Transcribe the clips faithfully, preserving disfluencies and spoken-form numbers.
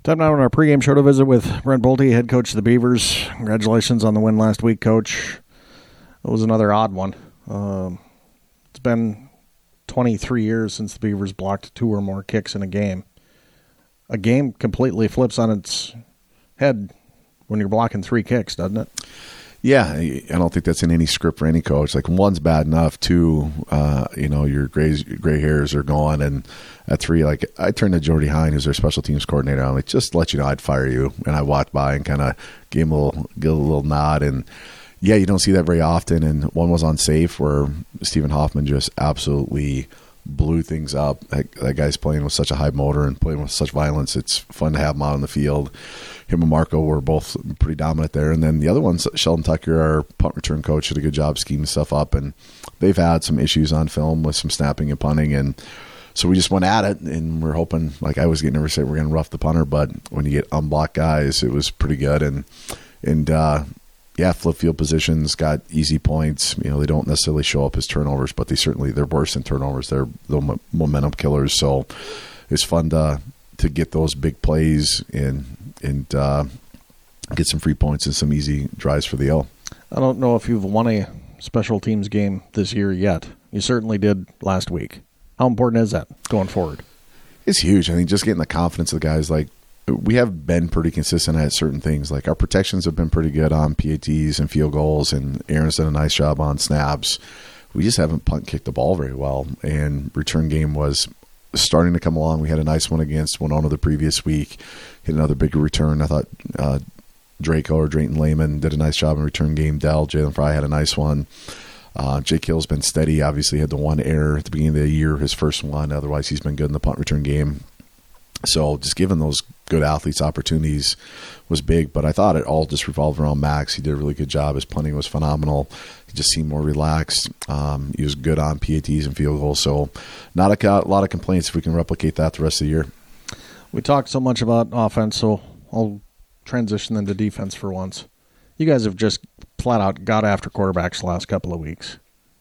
Time now in our pregame show to visit with Brent Bolte, head coach of the Beavers. Congratulations on the win last week, Coach. It was another odd one. Um, it's been twenty-three years since the Beavers blocked two or more kicks in a game. A game completely flips on its head when you're blocking three kicks, doesn't it? Yeah, I don't think that's in any script for any coach. Like, one's bad enough, two, uh, you know, your gray, gray hairs are gone, and at three, like, I turned to Jordy Hine, who's their special teams coordinator. I'm like, just to let you know, I'd fire you. And I walked by and kind of gave him a little, give a little nod. And yeah, you don't see that very often. And one was on safe where Stephen Hoffman just absolutely blew things up. That, that guy's playing with such a high motor and playing with such violence. It's fun to have him out on the field. Him and Marco were both pretty dominant there. And then the other one's Sheldon Tucker, our punt return coach, did a good job scheming stuff up. And they've had some issues on film with some snapping and punting. And so we just went at it, and we're hoping, like, I was getting nervous that we're going to rough the punter. But when you get unblocked guys, it was pretty good. And, and uh, yeah, flip field positions, got easy points. You know, they don't necessarily show up as turnovers, but they certainly, they're worse than turnovers. They're the momentum killers. So it's fun to to get those big plays and and uh, get some free points and some easy drives for the L. I don't know if you've won a special teams game this year yet. You certainly did last week. How important is that going forward? It's huge. I think just getting the confidence of the guys. Like, we have been pretty consistent at certain things. Like, our protections have been pretty good on P A Ts and field goals, and Aaron's done a nice job on snaps. We just haven't punt kicked the ball very well, and return game was starting to come along. We had a nice one against Winona the previous week, hit another big return. I thought uh, Draco or Drayton Lehman did a nice job in return game. Dell, Jalen Fry had a nice one. Uh, Jake Hill's been steady. Obviously had the one error at the beginning of the year, his first one. Otherwise, he's been good in the punt return game. So just giving those good athletes opportunities was big, but I thought it all just revolved around Max. He did a really good job. His punting was phenomenal. He just seemed more relaxed. Um, he was good on P A Ts and field goals. So not a, a lot of complaints if we can replicate that the rest of the year. We talked so much about offense, so I'll transition into defense for once. You guys have just flat out got after quarterbacks the last couple of weeks.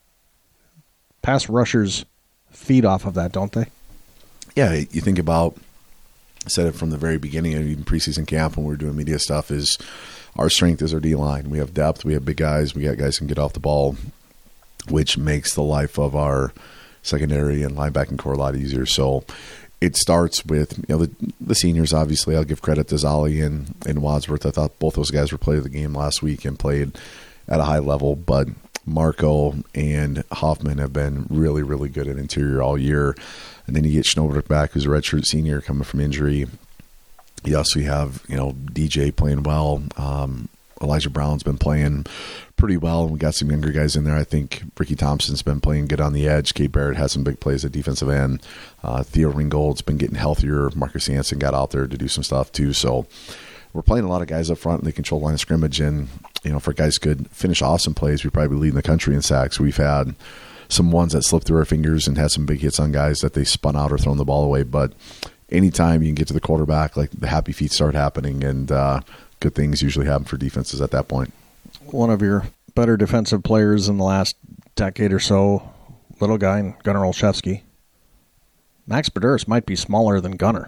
Pass rushers feed off of that, don't they? Yeah, you think about, I said it from the very beginning, and even preseason camp when we were doing media stuff, is our strength is our D-line. We have depth. We have big guys. We got guys who can get off the ball, which makes the life of our secondary and linebacking core a lot easier. So it starts with, you know, the, the seniors, obviously. I'll give credit to Zolly and, and Wadsworth. I thought both those guys were playing the game last week and played at a high level. But Marco and Hoffman have been really, really good at interior all year. And then you get Schnoberg back, who's a redshirt senior coming from injury. You also have, you know, D J playing well. Um, Elijah Brown's been playing pretty well, and we got some younger guys in there. I think Ricky Thompson's been playing good on the edge. Kate Barrett had some big plays at defensive end. Uh, Theo Ringgold's been getting healthier. Marcus Hansen got out there to do some stuff too. So we're playing a lot of guys up front, and they control line of scrimmage. And, you know, for guys could finish awesome plays, we probably lead in the country in sacks. We've had some ones that slipped through our fingers and had some big hits on guys that they spun out or thrown the ball away. But anytime you can get to the quarterback, like, the happy feet start happening, and uh, good things usually happen for defenses at that point. One of your better defensive players in the last decade or so, little guy, Gunnar Olszewski. Max Baduris might be smaller than Gunnar.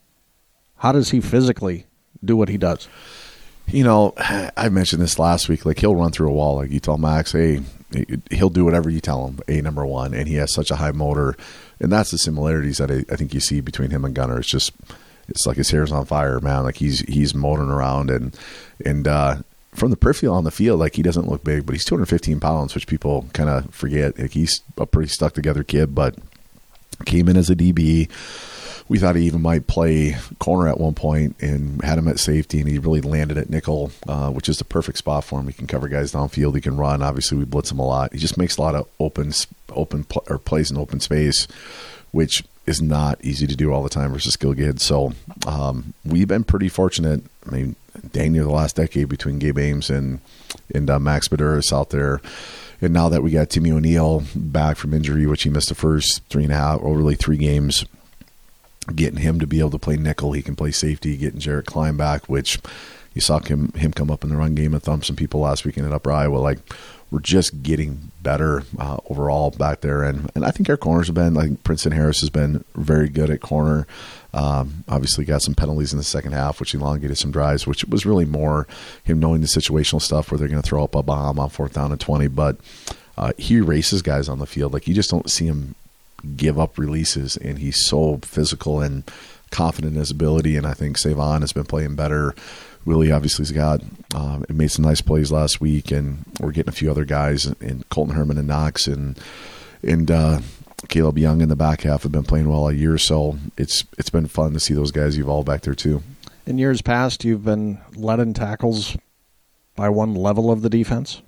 How does he physically do what he does? You know, I mentioned this last week. Like, he'll run through a wall. Like, you tell Max, hey, he'll do whatever you tell him, A, number one, and he has such a high motor. And that's the similarities that I, I think you see between him and Gunnar. It's just, it's like his hair's on fire, man. Like, he's he's motoring around. And, and uh, from the peripheral on the field, like, he doesn't look big, but he's two hundred fifteen pounds, which people kind of forget. Like, he's a pretty stuck-together kid, but came in as a D B. We thought he even might play corner at one point and had him at safety, and he really landed at nickel, uh, which is the perfect spot for him. He can cover guys downfield. He can run. Obviously, we blitz him a lot. He just makes a lot of open open pl- or plays in open space, which is not easy to do all the time versus skill kids. So um, we've been pretty fortunate. I mean, dang near the last decade between Gabe Ames and, and uh, Max Baduris out there. And now that we got Timmy O'Neill back from injury, which he missed the first three and a half, or really three games, getting him to be able to play nickel, he can play safety, getting Jarrett Klein back, which you saw him him come up in the run game and thump some people last weekend at Upper Iowa. Like, we're just getting better uh, overall back there. And, and I think our corners have been, like Princeton Harris has been very good at corner. Um, obviously got some penalties in the second half, which elongated some drives, which was really more him knowing the situational stuff where they're going to throw up a bomb on fourth down and twenty. But uh, he races guys on the field. Like, you just don't see him give up releases, and he's so physical and confident in his ability. And I think Savon has been playing better. Willie obviously has got um, made some nice plays last week, and we're getting a few other guys, and Colton Herman and Knox and and uh, Caleb Young in the back half have been playing well all year. So it's it's been fun to see those guys evolve back there too. In years past, you've been led in tackles by one level of the defense.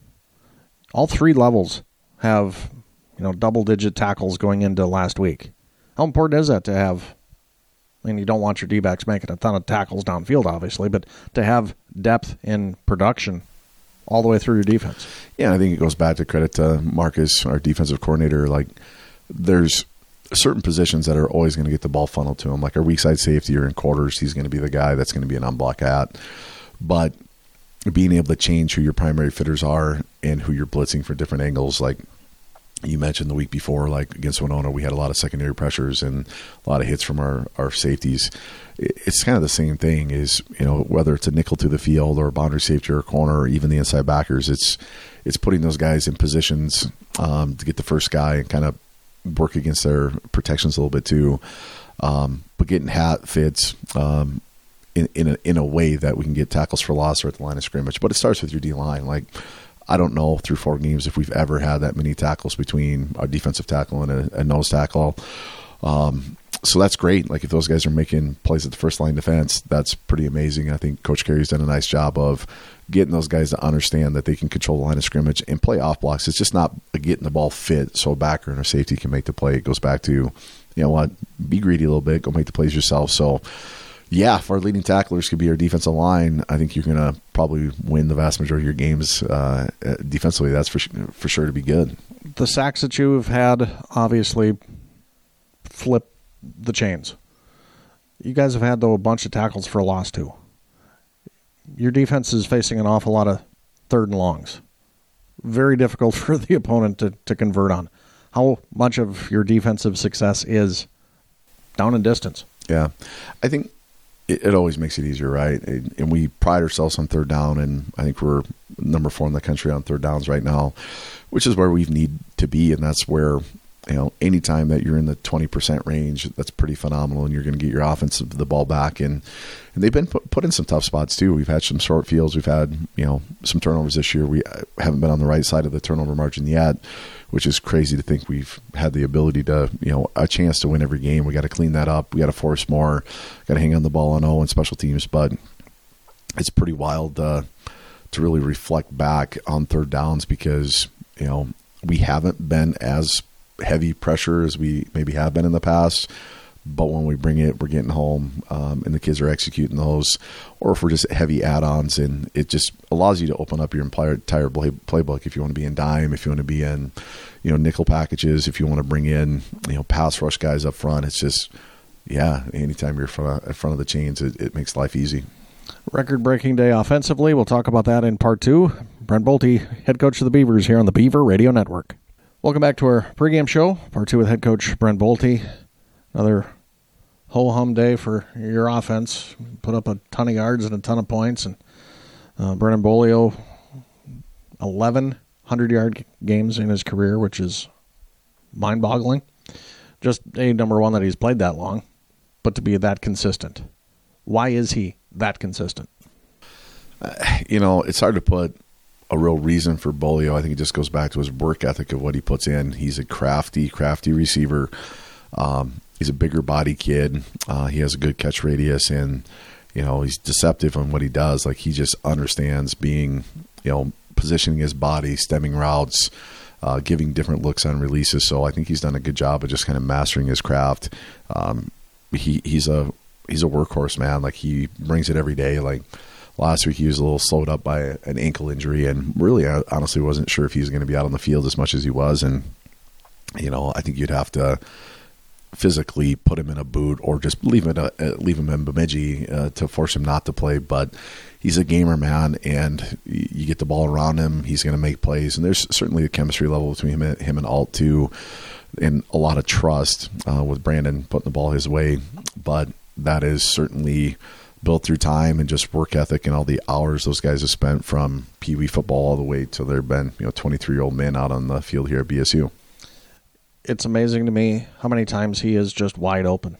All three levels have, you know, double-digit tackles going into last week. How important is that to have? I mean, you don't want your D-backs making a ton of tackles downfield, obviously, but to have depth in production all the way through your defense. Yeah, I think it goes back to credit to Marcus, our defensive coordinator. Like, there's certain positions that are always going to get the ball funneled to him. Like our weak side safety or in quarters, he's going to be the guy that's going to be an unblock at. But being able to change who your primary fitters are and who you're blitzing for different angles, like you mentioned the week before, like against Winona, we had a lot of secondary pressures and a lot of hits from our, our safeties. It's kind of the same thing is, you know, whether it's a nickel to the field or a boundary safety or a corner or even the inside backers, it's it's putting those guys in positions um, to get the first guy and kind of work against their protections a little bit too. Um, but getting hat fits um, in in a, in a way that we can get tackles for loss or at the line of scrimmage. But it starts with your D-line. Like, I don't know through four games if we've ever had that many tackles between our defensive tackle and a, a nose tackle. Um, so that's great. Like, if those guys are making plays at the first line defense, that's pretty amazing. I think Coach Carey's done a nice job of getting those guys to understand that they can control the line of scrimmage and play off blocks. It's just not getting the ball fit so a backer and a safety can make the play. It goes back to, you know what, be greedy a little bit, go make the plays yourself. So, yeah, if our leading tacklers could be our defensive line, I think you're going to probably win the vast majority of your games uh, defensively. That's for, for sure to be good. The sacks that you've had obviously flip the chains. You guys have had, though, a bunch of tackles for a loss, too. Your defense is facing an awful lot of third and longs. Very difficult for the opponent to, to convert on. How much of your defensive success is down and distance? Yeah, I think it, it always makes it easier, right? And, and we pride ourselves on third down, and I think we're number four in the country on third downs right now, which is where we need to be, and that's where, you know, anytime that you're in the twenty percent range, that's pretty phenomenal, and you're going to get your offense the ball back. And, and they've been put, put in some tough spots, too. We've had some short fields. We've had, you know, some turnovers this year. We haven't been on the right side of the turnover margin yet, which is crazy to think we've had the ability to, you know, a chance to win every game. We got to clean that up. We got to force more. Got to hang on the ball on O and special teams. But it's pretty wild uh, to really reflect back on third downs because, you know, we haven't been as heavy pressure as we maybe have been in the past, but when we bring it, we're getting home, um, and the kids are executing those, or if we're just heavy add-ons, and it just allows you to open up your entire, entire play, playbook. If you want to be in dime, if you want to be in, you know, nickel packages, if you want to bring in, you know, pass rush guys up front, it's just, yeah, anytime you're front, in front of the chains, it, it makes life easy. Record-breaking day offensively. We'll talk about that in part two. Brent Bolte, head coach of the Beavers here on the Beaver Radio Network. Welcome back to our pregame show, part two with head coach Brent Bolte. Another ho-hum day for your offense. Put up a ton of yards and a ton of points. And uh, Brennan Bolio, eleven hundred-yard games in his career, which is mind-boggling. Just a number one that he's played that long, but to be that consistent. Why is he that consistent? Uh, you know, it's hard to put a real reason for Bolio. I think it just goes back to his work ethic of what he puts in. He's a crafty, crafty receiver. Um, he's a bigger body kid. Uh, he has a good catch radius, and, you know, he's deceptive on what he does. Like, he just understands being, you know, positioning his body, stemming routes, uh, giving different looks on releases. So I think he's done a good job of just kind of mastering his craft. Um, he, he's a, he's a workhorse, man. Like, he brings it every day. Like, last week he was a little slowed up by an ankle injury, and really, I honestly wasn't sure if he was going to be out on the field as much as he was. And, you know, I think you'd have to physically put him in a boot or just leave him, a, leave him in Bemidji uh, to force him not to play. But he's a gamer, man, and you get the ball around him, he's going to make plays. And there's certainly a chemistry level between him and, him and Alt, too, and a lot of trust uh, with Brandon putting the ball his way. But that is certainly built through time and just work ethic and all the hours those guys have spent from Pee Wee football all the way till they've been, you know, twenty-three-year-old men out on the field here at B S U. It's amazing to me how many times he is just wide open.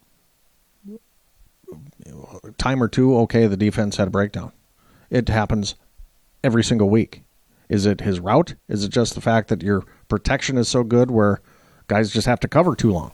Time or two, okay, the defense had a breakdown. It happens every single week. Is it his route? Is it just the fact that your protection is so good where guys just have to cover too long?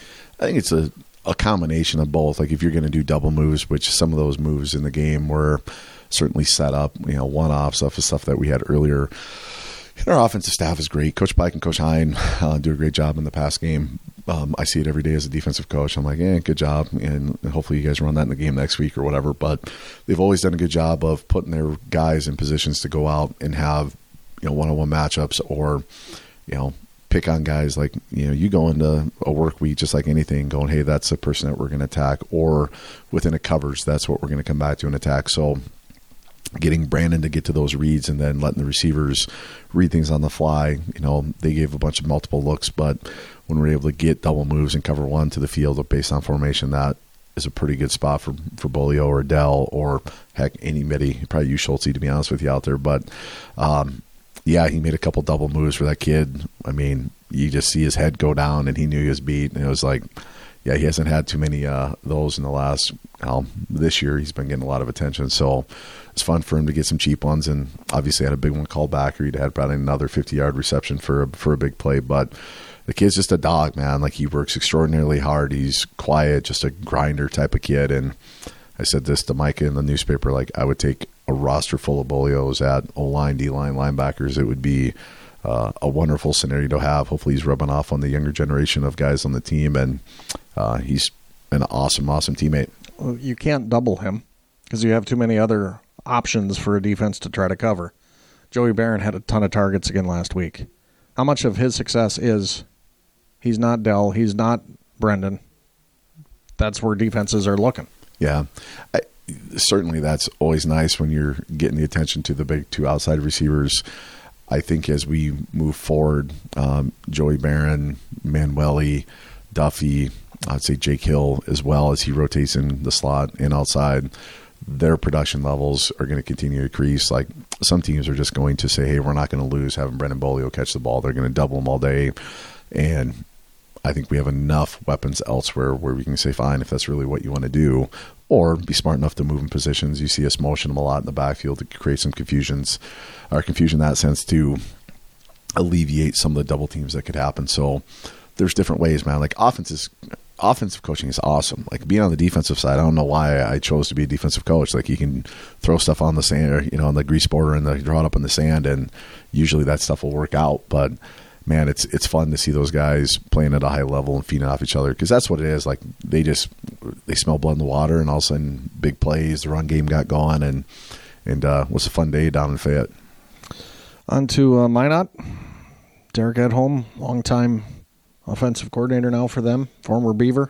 I think it's a, a combination of both. Like if you're going to do double moves, which some of those moves in the game were certainly set up, you know, one-off stuff is stuff that we had earlier. And our offensive staff is great. Coach Pike and Coach Hine uh, do a great job in the pass game. Um, I see it every day as a defensive coach. I'm like, eh, good job. And hopefully you guys run that in the game next week or whatever. But they've always done a good job of putting their guys in positions to go out and have, you know, one-on-one matchups or, you know, pick on guys like, you know, you go into a work week just like anything going, hey, that's the person that we're going to attack. Or within a covers, that's what we're going to come back to and attack. So getting Brandon to get to those reads and then letting the receivers read things on the fly. You know, they gave a bunch of multiple looks, but when we're able to get double moves and cover one to the field based on formation, that is a pretty good spot for, for Bolio or Dell or, heck, anybody, probably you, Schultze, to be honest with you out there. But, um, yeah, he made a couple double moves for that kid. I mean, you just see his head go down, and he knew he was beat. And it was like, yeah, he hasn't had too many uh, those in the last, well, this year he's been getting a lot of attention. So it's fun for him to get some cheap ones, and obviously had a big one called back, or he'd had probably another fifty-yard reception for a, for a big play. But the kid's just a dog, man. Like, he works extraordinarily hard. He's quiet, just a grinder type of kid. And I said this to Micah in the newspaper, like, I would take a roster full of Bolios at O-line, D-line, linebackers. It would be uh, a wonderful scenario to have. Hopefully he's rubbing off on the younger generation of guys on the team, and uh, he's an awesome, awesome teammate. Well, you can't double him because you have too many other options for a defense to try to cover. Joey Barron had a ton of targets again last week. How much of his success is he's not Dell, he's not Brendan? That's where defenses are looking. Yeah. I, certainly that's always nice when you're getting the attention to the big two outside receivers. I think as we move forward, um, Joey Barron, Manueli, Duffy, I'd say Jake Hill as well, as he rotates in the slot and outside, their production levels are going to continue to increase. Like, some teams are just going to say, hey, we're not going to lose having Brendan Bolio catch the ball. They're going to double him all day. And I think we have enough weapons elsewhere where we can say, fine, if that's really what you want to do, or be smart enough to move in positions. You see us motion them a lot in the backfield to create some confusions, or confusion in that sense, to alleviate some of the double teams that could happen. So there's different ways, man. Like, offenses, offensive coaching is awesome. Like, being on the defensive side, I don't know why I chose to be a defensive coach. Like, you can throw stuff on the sand, or, you know, on the grease border and the, draw it up in the sand, and usually that stuff will work out. But man, it's it's fun to see those guys playing at a high level and feeding off each other, because that's what it is. Like, they just they smell blood in the water, and all of a sudden, big plays. The run game got going, and and uh, it was a fun day down in Fayette. On to uh, Minot. Derek Edholm, longtime offensive coordinator now for them, former Beaver.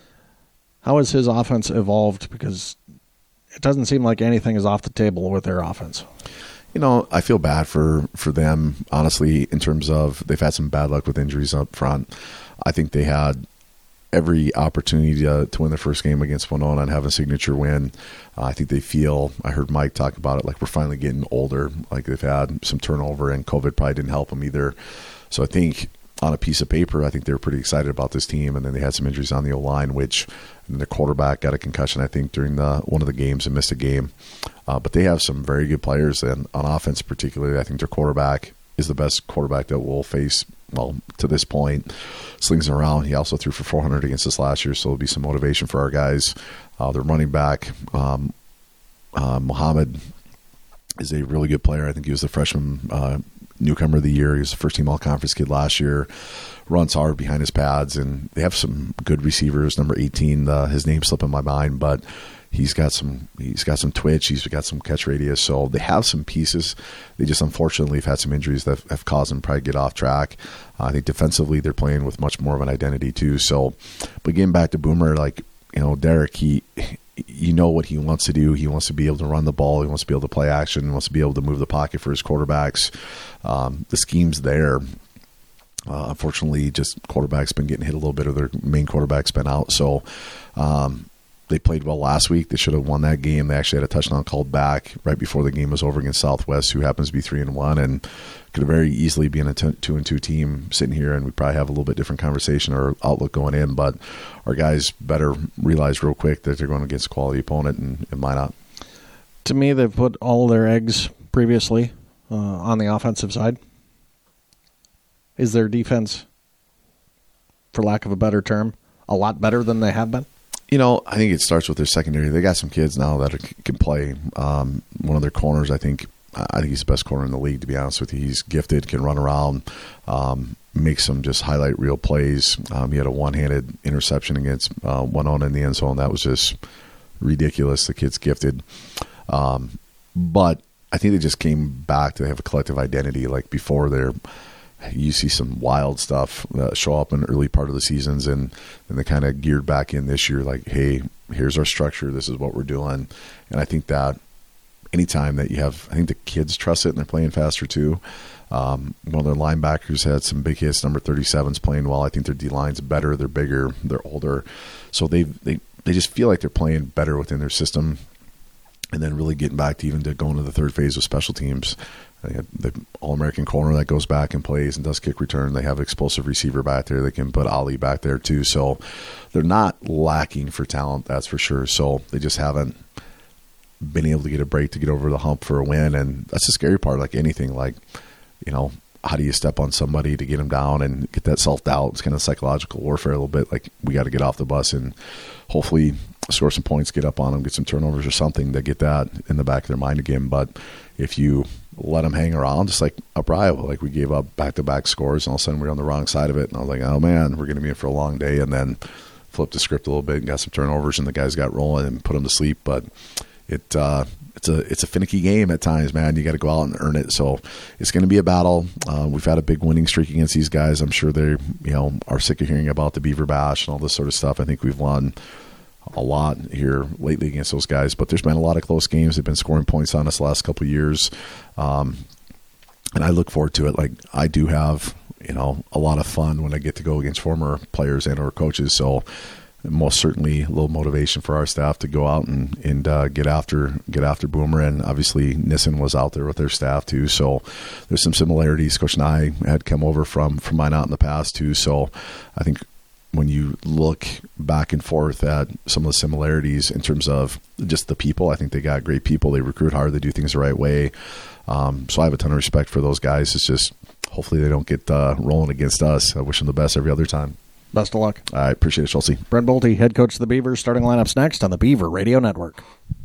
How has his offense evolved? Because it doesn't seem like anything is off the table with their offense. You know, I feel bad for, for them, honestly, in terms of they've had some bad luck with injuries up front. I think they had every opportunity to, to win their first game against Winona and have a signature win. Uh, I think they feel, I heard Mike talk about it, like we're finally getting older. Like, they've had some turnover, and COVID probably didn't help them either. So I think on a piece of paper, I think they were pretty excited about this team. And then they had some injuries on the O-line, which and the quarterback got a concussion, I think, during the one of the games and missed a game. Uh, but they have some very good players, and on offense particularly, I think their quarterback is the best quarterback that we'll face, well, to this point. Slings it around. He also threw for four hundred against us last year, so there'll be some motivation for our guys. Uh, their running back, um, uh, Muhammad, is a really good player. I think he was the freshman uh, newcomer of the year. He was the first-team all-conference kid last year. Runs hard behind his pads, and they have some good receivers. Number eighteen, uh, his name's slipping my mind, but He's got some. He's got some twitch. He's got some catch radius. So they have some pieces. They just unfortunately have had some injuries that have caused them to probably get off track. Uh, I think defensively they're playing with much more of an identity too. So, but getting back to Boomer, like you know, Derek, he, you know what he wants to do. He wants to be able to run the ball. He wants to be able to play action. He wants to be able to move the pocket for his quarterbacks. Um, the scheme's there. Uh, unfortunately, just quarterback's been getting hit a little bit, or their main quarterback's been out. So um, they played well last week. They should have won that game. They actually had a touchdown called back right before the game was over against Southwest, who happens to be three and one, and could have very easily been a t- two and two team sitting here, and we probably have a little bit different conversation or outlook going in. But our guys better realize real quick that they're going against a quality opponent, and, and why not? To me, they've put all their eggs previously uh, on the offensive side. Is their defense, for lack of a better term, a lot better than they have been? You know, I think it starts with their secondary. They got some kids now that are, can play. Um, one of their corners, I think, I think he's the best corner in the league, to be honest with you. He's gifted, can run around, um, make some just highlight reel plays. Um, he had a one-handed interception against uh, one on in the end zone. That was just ridiculous. The kid's gifted. Um, but I think they just came back to have a collective identity. Like before, they're you see some wild stuff uh, show up in the early part of the seasons, and, and they kind of geared back in this year like, hey, here's our structure. This is what we're doing. And I think that anytime that you have, I think the kids trust it, and they're playing faster too. Um, one of their linebackers had some big hits. Number thirty-seven's playing well. I think their D-line's better. They're bigger. They're older. So they they they just feel like they're playing better within their system. And then really getting back to even to going to the third phase of special teams. They have the All-American corner that goes back and plays and does kick return. They have an explosive receiver back there. They can put Ali back there too. So they're not lacking for talent, that's for sure. So they just haven't been able to get a break to get over the hump for a win. And that's the scary part, like anything. Like, you know, how do you step on somebody to get them down and get that self-doubt? It's kind of psychological warfare a little bit. Like, we got to get off the bus and hopefully score some points, get up on them, get some turnovers or something to get that in the back of their mind again. But if you let them hang around, just like up Iowa, like we gave up back-to-back scores, and all of a sudden we were on the wrong side of it. And I was like, oh, man, we're going to be in for a long day. And then flipped the script a little bit and got some turnovers, and the guys got rolling and put them to sleep. But it uh, it's a it's a finicky game at times, man. You got to go out and earn it. So it's going to be a battle. Uh, we've had a big winning streak against these guys. I'm sure they you know are sick of hearing about the Beaver Bash and all this sort of stuff. I think we've won a lot here lately against those guys, but there's been a lot of close games. They've been scoring points on us the last couple of years, um, and I look forward to it. Like, I do have you know a lot of fun when I get to go against former players and or coaches. So most certainly a little motivation for our staff to go out and, and uh, get after get after Boomer. And obviously Nissen was out there with their staff too. So there's some similarities. Coach and I had come over from, from Minot in the past too. So I think when you look back and forth at some of the similarities in terms of just the people, I think they got great people. They recruit hard. They do things the right way. Um, so I have a ton of respect for those guys. It's just hopefully they don't get uh, rolling against us. I wish them the best every other time. Best of luck. I appreciate it, Chelsea. Brent Bolte, head coach of the Beavers. Starting lineups next on the Beaver Radio Network.